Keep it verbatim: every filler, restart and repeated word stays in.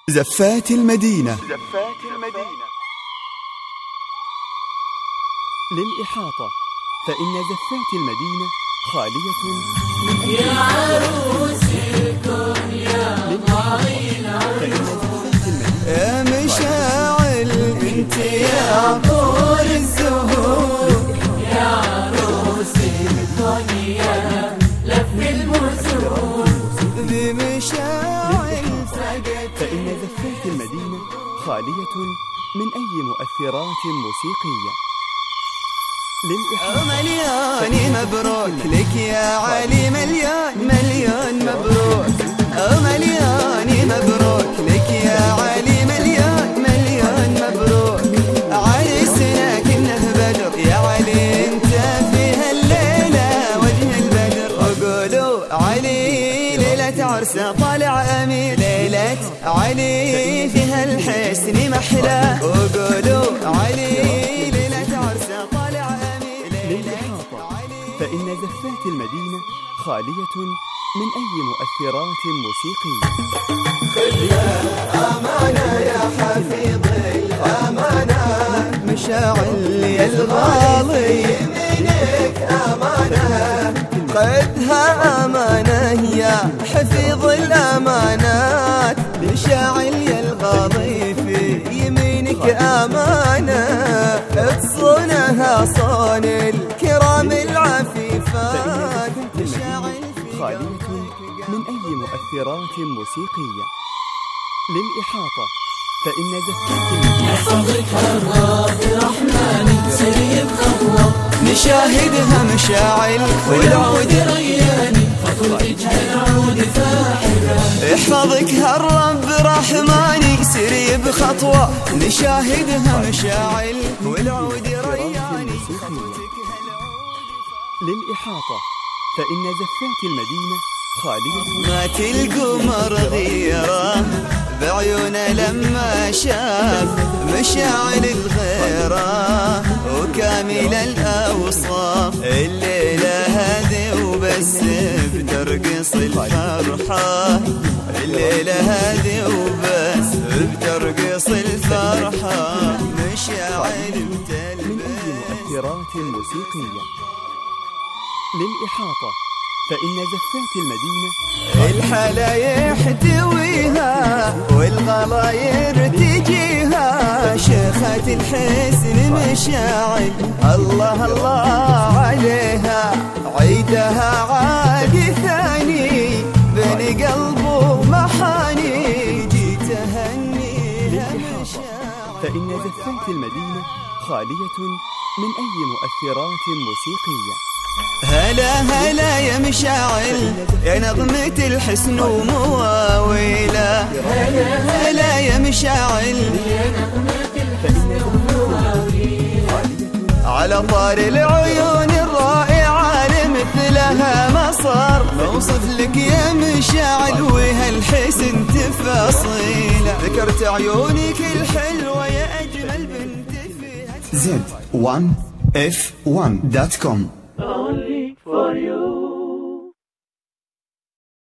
زفات المدينة. زفات المدينة للإحاطة، فإن زفات المدينة خالية من يا عروسكم يا طويلة يا مشاعل انت يا طور الزهور يا عروس الدنيا لف المسور بمشاعل فقط، فإن زفات المدينة خالية من أي مؤثرات موسيقية. للإحاطة، مليون مبروك لك يا علي، مليون مليون مبروك. مليون مبروك لك يا علي، مليون مليون مبروك. عرسنا كنه بدر يا علي، انت في هالليلة وجه البدر. وقولوا علي ليلة عرسه طالع أمير، ليلة علي في هالحسن محلى. وقولوا علي ليلة عرسه طالع أمير. للإحاطة، فإن زفات المدينة خالية من أي مؤثرات موسيقية. أمانة يا حفيظ الأمانة، مشاعل يا الغالي يمينك أمانة. خذها أمانة يا حفيظ الأمانات، مشاعل يا الغالي في يمينك أمانة. تصونها صون الكرام العفيفات، مشاعل خالية من أي مؤثرات موسيقية. للإحاطة، فإن زفات المدينة يحفظك الرب رحمن سري بخطوة، نشاهدها مشاعل والعود رياني خطوتك العود فاحرة. يحفظك هالرب رحماني سري بخطوة، نشاهدها مشاعل والعود رياني. للإحاطة، فإن زفات المدينة خالية. ما القمر غيره بعيونه لما شاف مشاعل الغيره وكامل الأوصاف. الليلة هذه وبس بترقص الفرحة، الليلة هذه وبس بترقص الفرحة. مشاعل من أي مؤثرات موسيقية. للإحاطة، فإن زفات المدينة الحلا يحتويها والغلاير تجيها. شيخة الحسن مشاعل الله الله عليها، عيدها عاد ثاني بين قلبه محاني. جيت أهنيها مشاعل، فإن زفات المدينة خالية من أي مؤثرات موسيقية. هلا هلا يا مشاعل يا نغمة الحسن ومواويله. هلا هلا يا مشاعل يا نغمة الحسن ومواويله. على طار العيون الرائعة لمثلها مصر، بوصف لك يا مشاعل وهالحسن تفاصيله. ذكرت عيونك الحلوة يا أجمل بنت فيها. زد وان اف وان دوت كوم. Only for you.